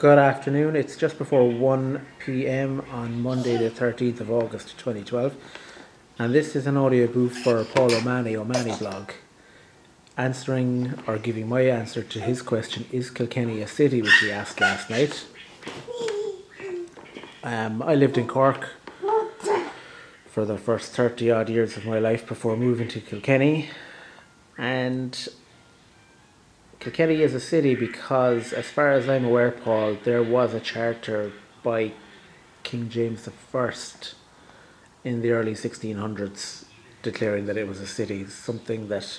Good afternoon. It's just before 1 p.m. on Monday, the 13th of August 2012, and this is an audio booth for Paul O'Mahony blog, answering or giving my answer to his question: is Kilkenny a city, which he asked last night. I lived in Cork for the first 30 odd years of my life before moving to Kilkenny, and Kilkenny is a city because, as far as I'm aware, Paul, there was a charter by King James I in the early 1600s declaring that it was a city, something that,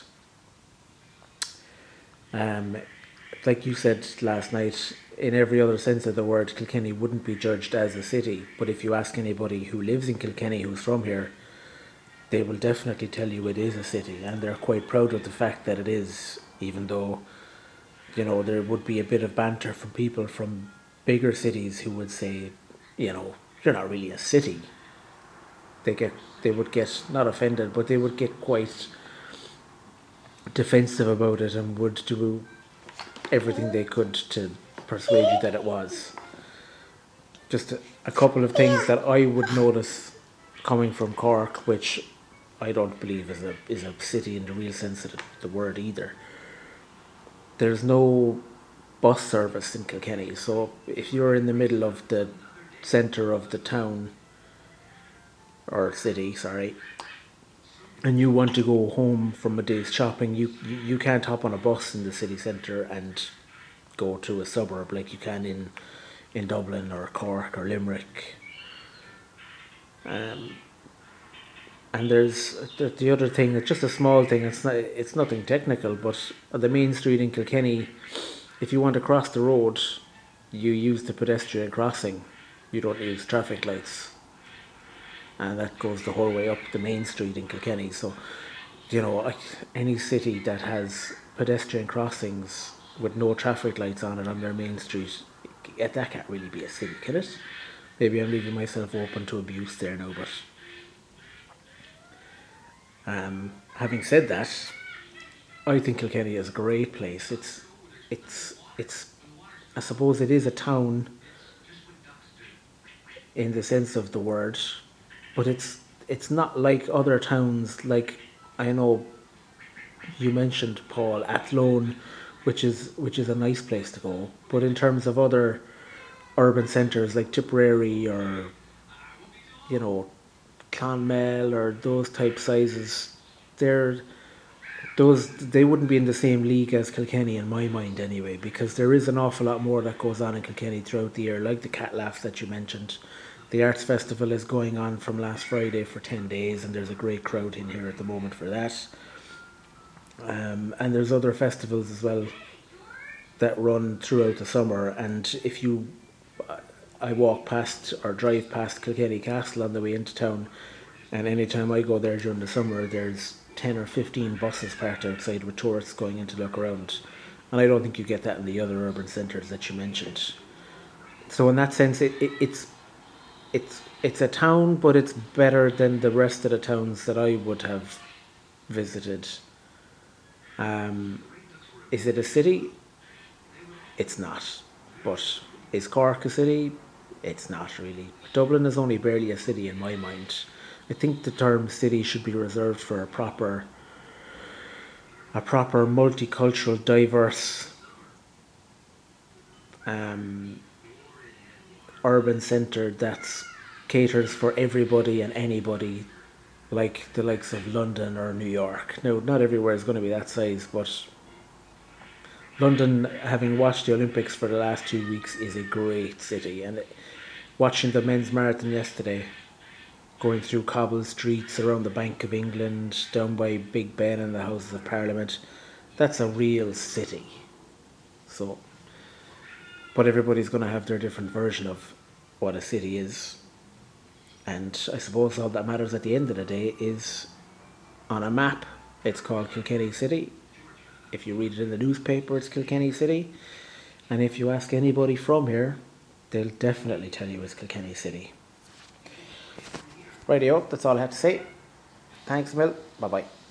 like you said last night, in every other sense of the word, Kilkenny wouldn't be judged as a city. But if you ask anybody who lives in Kilkenny who's from here, they will definitely tell you it is a city, and they're quite proud of the fact that it is, even though there would be a bit of banter from people from bigger cities who would say, you're not really a city. They would get not offended, but they would get quite defensive about it and would do everything they could to persuade you that it was. Just a couple of things that I would notice coming from Cork, which I don't believe is a city in the real sense of the word either. There's no bus service in Kilkenny, so if you're in the middle of the centre of the town, or city, sorry, and you want to go home from a day's shopping, you can't hop on a bus in the city centre and go to a suburb like you can in Dublin or Cork or Limerick. And there's the other thing. It's just a small thing. It's nothing technical, but on the main street in Kilkenny, if you want to cross the road, you use the pedestrian crossing. You don't use traffic lights, and that goes the whole way up the main street in Kilkenny. So, any city that has pedestrian crossings with no traffic lights on it on their main street, that can't really be a city, can it? Maybe I'm leaving myself open to abuse there now, but. Having said that, I think Kilkenny is a great place. It's. I suppose it is a town in the sense of the word, but it's not like other towns. Like, I know you mentioned, Paul, Athlone, which is a nice place to go. But in terms of other urban centres like Tipperary or Clonmel or those type sizes, they wouldn't be in the same league as Kilkenny in my mind anyway, because there is an awful lot more that goes on in Kilkenny throughout the year, like the Cat Laughs that you mentioned. The Arts Festival is going on from last Friday for 10 days, and there's a great crowd in here at the moment for that. And there's other festivals as well that run throughout the summer, and I walk past or drive past Kilkenny Castle on the way into town, and anytime I go there during the summer, there's 10 or 15 buses parked outside with tourists going in to look around, and I don't think you get that in the other urban centres that you mentioned. So in that sense, it's a town, but it's better than the rest of the towns that I would have visited. Is it a city? It's not. But is Cork a city? It's not really. Dublin is only barely a city in my mind. I think the term city should be reserved for a proper multicultural, diverse urban centre that caters for everybody and anybody, like the likes of London or New York. Now, not everywhere is going to be that size, but London, having watched the Olympics for the last 2 weeks, is a great city. And watching the men's marathon yesterday, going through cobbled streets around the Bank of England, down by Big Ben and the Houses of Parliament, that's a real city. So, but everybody's going to have their different version of what a city is. And I suppose all that matters at the end of the day is, on a map, it's called Kilkenny City. If you read it in the newspaper, it's Kilkenny City. And if you ask anybody from here, they'll definitely tell you it's Kilkenny City. Rightio, that's all I have to say. Thanks, Mil. Bye-bye.